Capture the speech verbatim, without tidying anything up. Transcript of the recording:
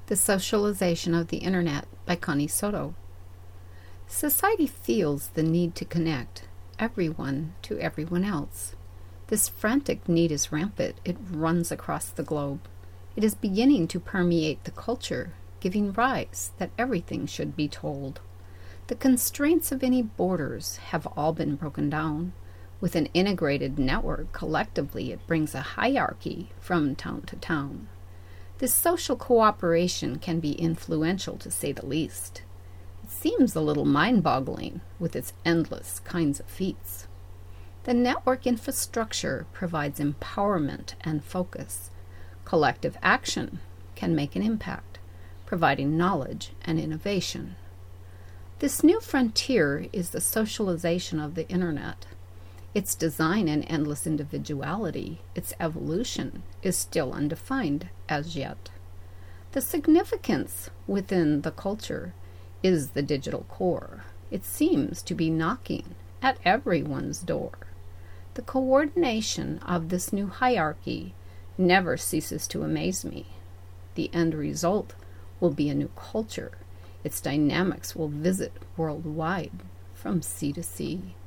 The Socialization of the Internet by Connie Soto. Society feels the need to connect everyone to everyone else. This frantic need is rampant. It runs across the globe. It is beginning to permeate the culture, giving rise that everything should be told. The constraints of any borders have all been broken down. With an integrated network, collectively it brings a hierarchy from town to town. This social cooperation can be influential, to say the least. It seems a little mind-boggling with its endless kinds of feats. The network infrastructure provides empowerment and focus. Collective action can make an impact, providing knowledge and innovation. This new frontier is the socialization of the Internet. Its design and endless individuality, its evolution, is still undefined as yet. The significance within the culture is the digital core. It seems to be knocking at everyone's door. The coordination of this new hierarchy never ceases to amaze me. The end result will be a new culture. Its dynamics will visit worldwide from sea to sea.